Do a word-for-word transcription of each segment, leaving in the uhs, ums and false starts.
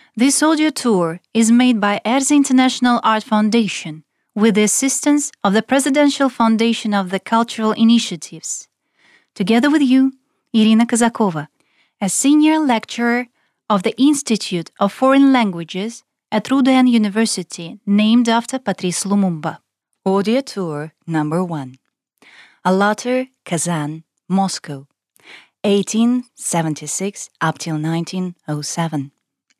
This audio tour is made by Erze International Art Foundation with the assistance of the Presidential Foundation of the Cultural Initiatives. Together with you, Irina Kazakova, a senior lecturer of the Institute of Foreign Languages at Rudan University, named after Patrice Lumumba. Audio tour number one. Alatyr, Kazan, Moscow, eighteen seventy-six up till nineteen oh seven.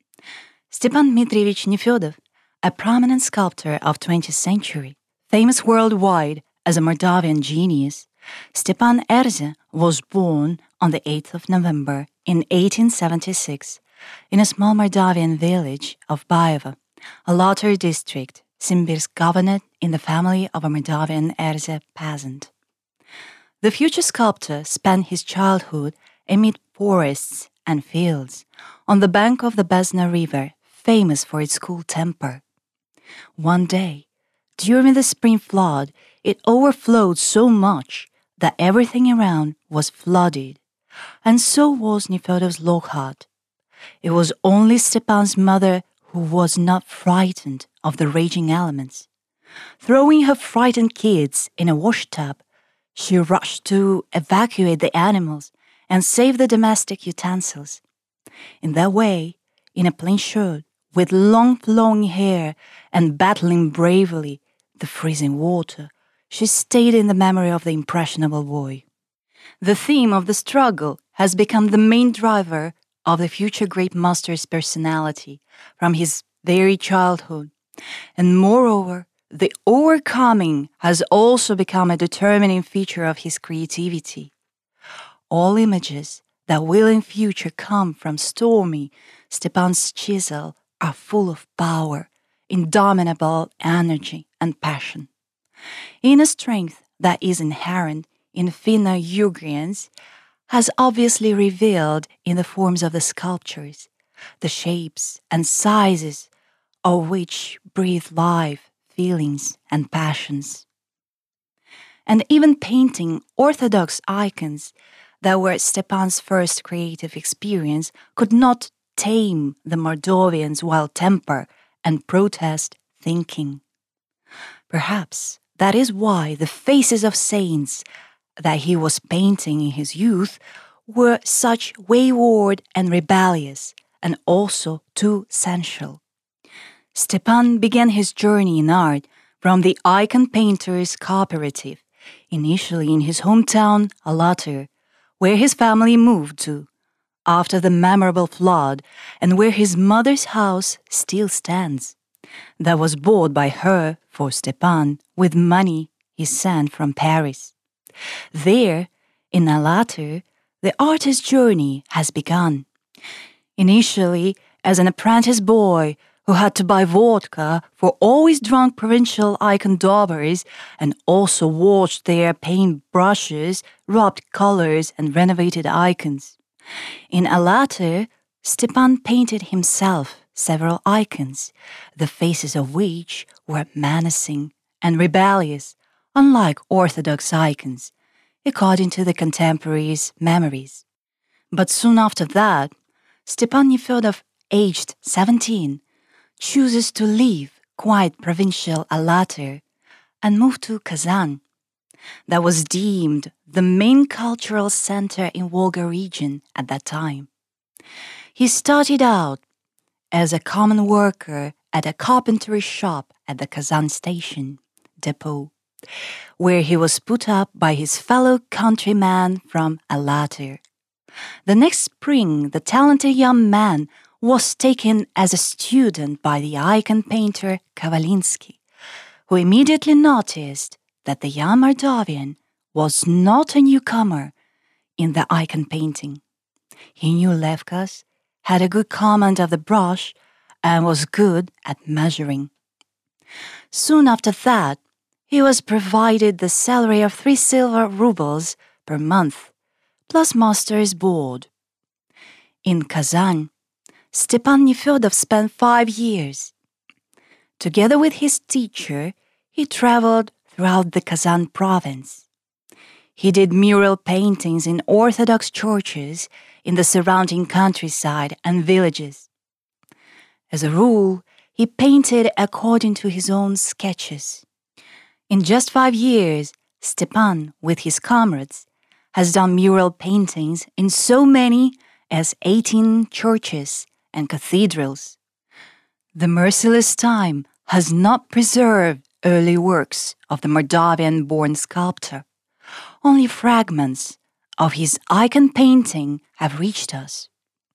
Stepan Dmitrievich Nefedov, a prominent sculptor of twentieth century, famous worldwide as a Moldavian genius, Stepan Erze was born on the eighth of November in eighteen seventy-six in a small Moldavian village of Baeva, Alatyr district, Simbirsk Governorate, in the family of a Moldavian Erze peasant. The future sculptor spent his childhood amid forests and fields on the bank of the Besna River, famous for its cool temper. One day, during the spring flood, it overflowed so much that everything around was flooded, and so was Nefedov's log hut. It was only Stepan's mother who was not frightened of the raging elements. Throwing her frightened kids in a washtub, she rushed to evacuate the animals and save the domestic utensils. In that way, in a plain shirt, with long flowing hair and battling bravely the freezing water, she stayed in the memory of the impressionable boy. The theme of the struggle has become the main driver of the future great master's personality from his very childhood, and moreover, the overcoming has also become a determining feature of his creativity. All images that will in future come from stormy Stepan's chisel are full of power, indomitable energy and passion. Inner strength that is inherent in Finno-Ugrians has obviously revealed in the forms of the sculptures, the shapes and sizes of which breathe life, feelings and passions. And even painting orthodox icons that were Stepan's first creative experience could not tame the Moldavians' wild temper and protest thinking. Perhaps that is why the faces of saints that he was painting in his youth were such wayward and rebellious, and also too sensual. Stepan began his journey in art from the Icon Painters Cooperative, initially in his hometown, Alatyr, where his family moved to after the memorable flood, and where his mother's house still stands. That was bought by her for Stepan with money he sent from Paris. There, in Alatyr, the artist's journey has begun. Initially, as an apprentice boy who had to buy vodka for always drunk provincial icon daubers and also watched their paint brushes, rubbed colors, and renovated icons. In Alatyr, Stepan painted himself several icons, the faces of which were menacing and rebellious, unlike orthodox icons, according to the contemporaries' memories. But soon after that, Stepan Nefedov, aged seventeen, chooses to leave quiet provincial Alatyr and move to Kazan. That was deemed the main cultural center in Volga region at that time. He started out as a common worker at a carpentry shop at the Kazan station depot, where he was put up by his fellow countryman from Alatyr. The next spring, the talented young man was taken as a student by the icon painter Kavalinsky, who immediately noticed that the young Moldavian was not a newcomer in the icon painting. He knew Levkas, had a good command of the brush, and was good at measuring. Soon after that, he was provided the salary of three silver rubles per month, plus master's board. In Kazan, Stepan Nefedov spent five years. Together with his teacher, he traveled throughout the Kazan province. He did mural paintings in Orthodox churches in the surrounding countryside and villages. As a rule, he painted according to his own sketches. In just five years, Stepan, with his comrades, has done mural paintings in so many as eighteen churches and cathedrals. The merciless time has not preserved early works of the Moldavian-born sculptor. Only fragments of his icon painting have reached us.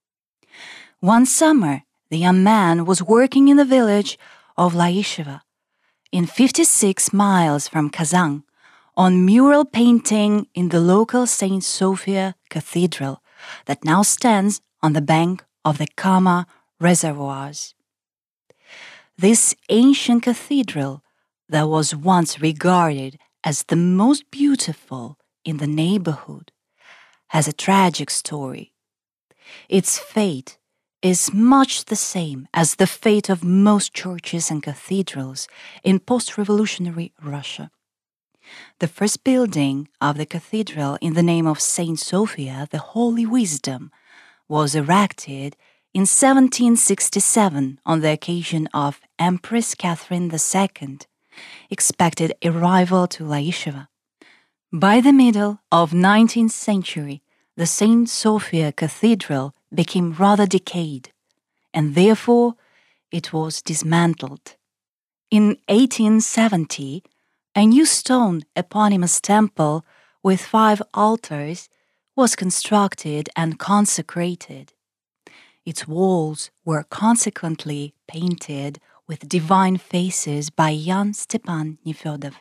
One summer, the young man was working in the village of Laisheva, in fifty-six miles from Kazan, on mural painting in the local Saint Sophia Cathedral that now stands on the bank of the Kama reservoirs. This ancient cathedral that was once regarded as the most beautiful in the neighborhood has a tragic story. Its fate is much the same as the fate of most churches and cathedrals in post-revolutionary Russia. The first building of the cathedral in the name of Saint Sophia, the Holy Wisdom, was erected in seventeen sixty-seven on the occasion of Empress Catherine the Second's expected arrival to Laisheva. By the middle of the nineteenth century, the Saint Sophia Cathedral became rather decayed, and therefore it was dismantled. In eighteen seventy, a new stone eponymous temple with five altars was constructed and consecrated. Its walls were consequently painted with divine faces by Jan Stepan Nefedov.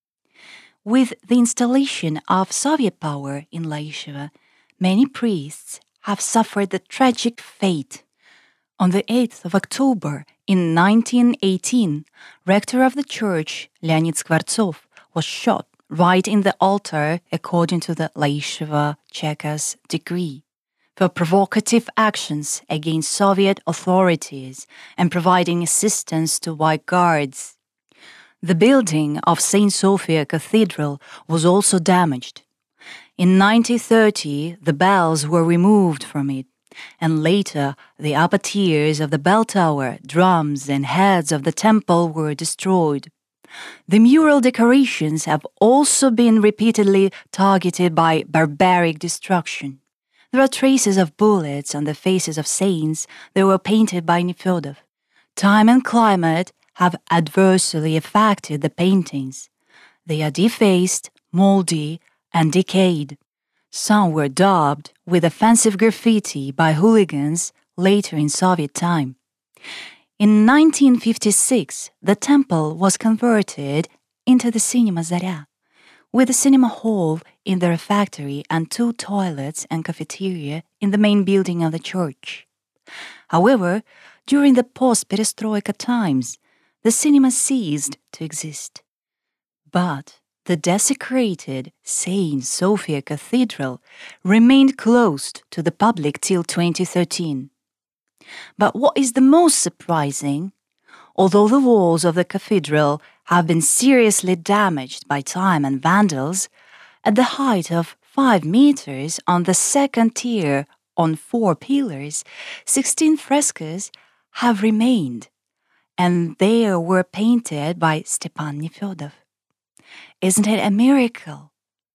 With the installation of Soviet power in Laisheva, many priests have suffered the tragic fate. On the eighth of October in nineteen eighteen, rector of the church, Leonid Skvartsov, was shot right in the altar according to the Laisheva Cheka's decree for provocative actions against Soviet authorities and providing assistance to White Guards. The building of Saint Sophia Cathedral was also damaged. In nineteen thirty, the bells were removed from it, and later the upper tiers of the bell tower, drums, and heads of the temple were destroyed. The mural decorations have also been repeatedly targeted by barbaric destruction. There are traces of bullets on the faces of saints that were painted by Nefedov. Time and climate have adversely affected the paintings. They are defaced, moldy, and decayed. Some were daubed with offensive graffiti by hooligans later in Soviet time. In nineteen fifty-six, the temple was converted into the Cinema Zarya, with a cinema hall in the refectory and two toilets and cafeteria in the main building of the church. However, during the post-perestroika times, the cinema ceased to exist. But the desecrated Saint Sophia Cathedral remained closed to the public till twenty thirteen. But what is the most surprising, although the walls of the cathedral have been seriously damaged by time and vandals, at the height of five meters on the second tier on four pillars, sixteen frescoes have remained, and they were painted by Stepan Nefedov. Isn't it a miracle?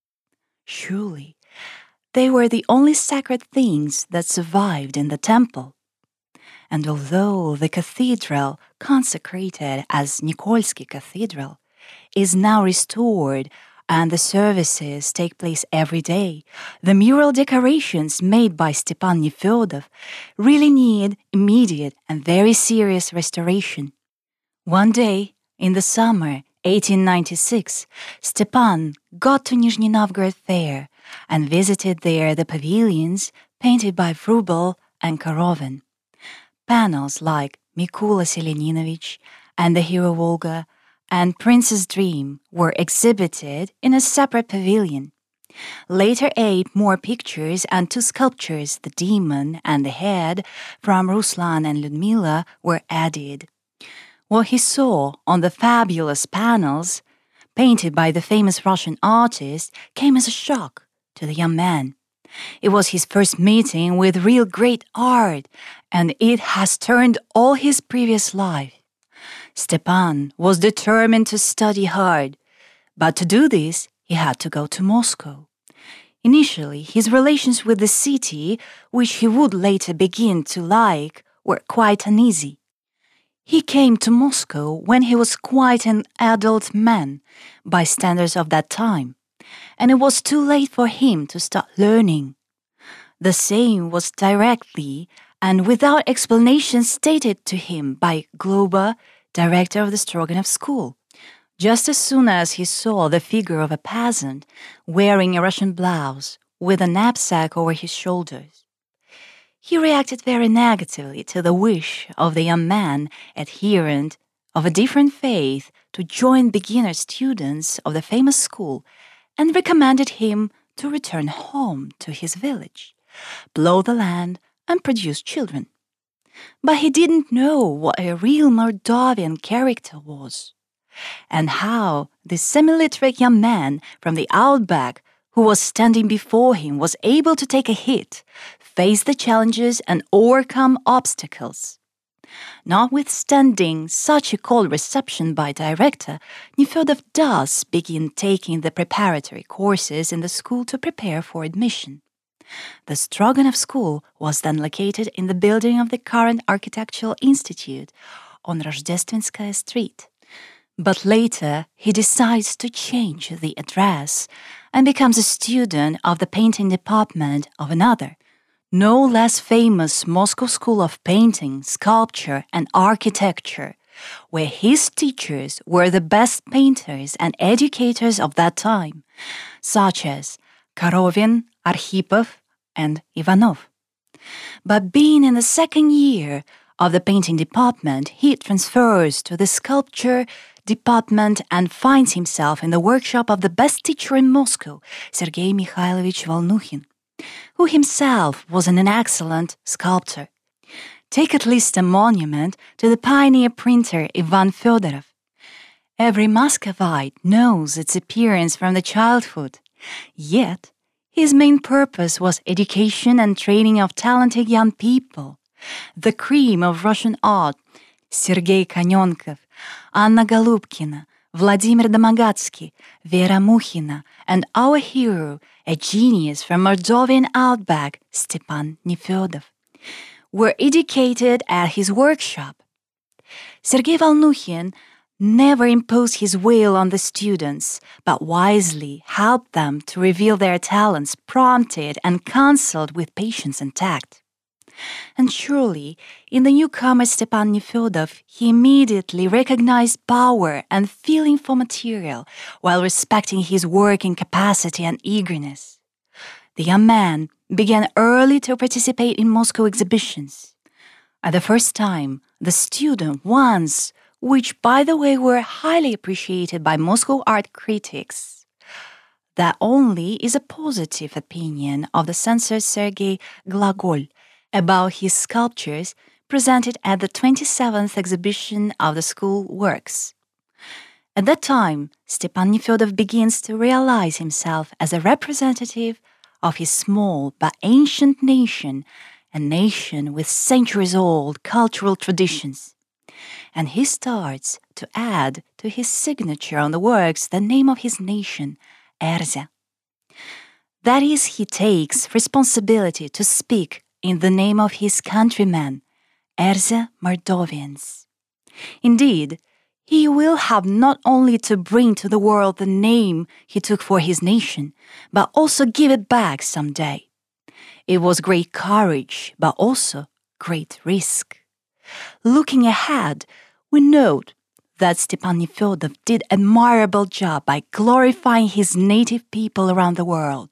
Surely, they were the only sacred things that survived in the temple. And although the cathedral, consecrated as Nikolsky Cathedral, is now restored and the services take place every day, the mural decorations made by Stepan Nefedov really need immediate and very serious restoration. One day, in the summer eighteen ninety-six, Stepan got to Nizhny Novgorod Fair and visited there the pavilions painted by Vrubel and Korovin. Panels like Mikula Seleninovich and the Hero Volga and Prince's Dream were exhibited in a separate pavilion. Later eight more pictures and two sculptures, the Demon and the Head, from Ruslan and Ludmila, were added. What he saw on the fabulous panels, painted by the famous Russian artist, came as a shock to the young man. It was his first meeting with real great art, and it has turned all his previous life. Stepan was determined to study hard, but to do this, he had to go to Moscow. Initially, his relations with the city, which he would later begin to like, were quite uneasy. He came to Moscow when he was quite an adult man, by standards of that time, and it was too late for him to start learning. The same was directly and without explanation stated to him by Globa, director of the Stroganov school. Just as soon as he saw the figure of a peasant wearing a Russian blouse with a knapsack over his shoulders, he reacted very negatively to the wish of the young man, adherent of a different faith, to join beginner students of the famous school, and recommended him to return home to his village, plough the land, and produce children. But he didn't know what a real Moldovan character was, and how this semi-literate young man from the outback who was standing before him was able to take a hit, face the challenges, and overcome obstacles. Notwithstanding such a cold reception by director, Nefedov does begin taking the preparatory courses in the school to prepare for admission. The Stroganov school was then located in the building of the current Architectural Institute on Rождественская Street. But later, he decides to change the address and becomes a student of the painting department of another, no less famous Moscow School of Painting, Sculpture, and Architecture, where his teachers were the best painters and educators of that time, such as Korovin, Arkhipov, and Ivanov. But being in the second year of the painting department, he transfers to the sculpture department and finds himself in the workshop of the best teacher in Moscow, Sergei Mikhailovich Volnukhin, who himself was an excellent sculptor. Take at least a monument to the pioneer printer Ivan Fedorov. Every Muscovite knows its appearance from the childhood, yet his main purpose was education and training of talented young people. The cream of Russian art, Sergei Kanyonkov, Anna Golubkina, Vladimir Domogatsky, Vera Mukhina, and our hero, a genius from Moldovan outback, Stepan Nefedov, were educated at his workshop. Sergei Volnukhin never imposed his will on the students, but wisely helped them to reveal their talents, prompted and counseled with patience and tact. And surely, in the newcomer Stepan Nefedov, he immediately recognized power and feeling for material, while respecting his working capacity and eagerness. The young man began early to participate in Moscow exhibitions. At the first time, the student once, which by the way were highly appreciated by Moscow art critics. That only is a positive opinion of the censor Sergei Glagol about his sculptures presented at the twenty-seventh exhibition of the school works. At that time, Stepan Nefedov begins to realize himself as a representative of his small but ancient nation, a nation with centuries-old cultural traditions. And he starts to add to his signature on the works the name of his nation, Erzya. That is, he takes responsibility to speak in the name of his countrymen, Erzya Moldovians. Indeed, he will have not only to bring to the world the name he took for his nation, but also give it back someday. It was great courage, but also great risk. Looking ahead, we note that Stepan Nefedov did an admirable job by glorifying his native people around the world.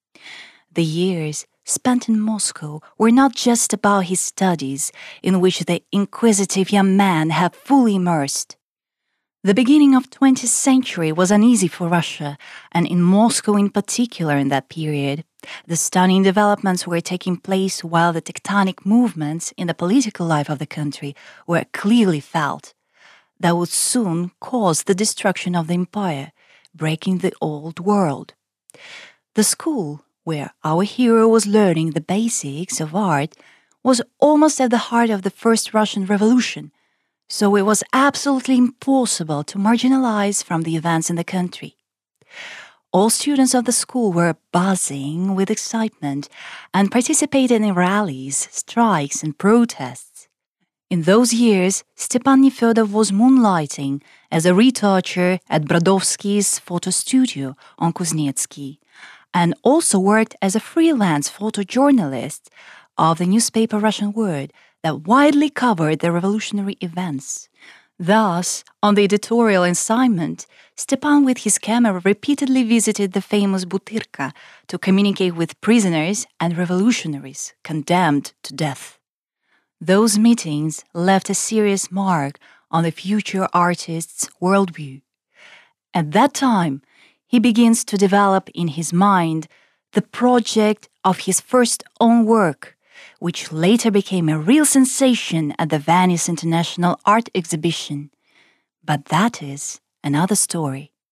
The years spent in Moscow were not just about his studies, in which the inquisitive young man had fully immersed. The beginning of the twentieth century was uneasy for Russia, and in Moscow in particular in that period. The stunning developments were taking place while the tectonic movements in the political life of the country were clearly felt. That would soon cause the destruction of the empire, breaking the old world. The school where our hero was learning the basics of art was almost at the heart of the First Russian Revolution, so it was absolutely impossible to marginalize from the events in the country. All students of the school were buzzing with excitement and participated in rallies, strikes, and protests. In those years, Stepan Nefedov was moonlighting as a retoucher at Brodowski's photo studio on Kuznetsky, and also worked as a freelance photojournalist of the newspaper Russian Word that widely covered the revolutionary events. Thus, on the editorial assignment, Stepan with his camera repeatedly visited the famous Butyrka to communicate with prisoners and revolutionaries condemned to death. Those meetings left a serious mark on the future artist's worldview. At that time, he begins to develop in his mind the project of his first own work, which later became a real sensation at the Venice International Art Exhibition. But that is another story.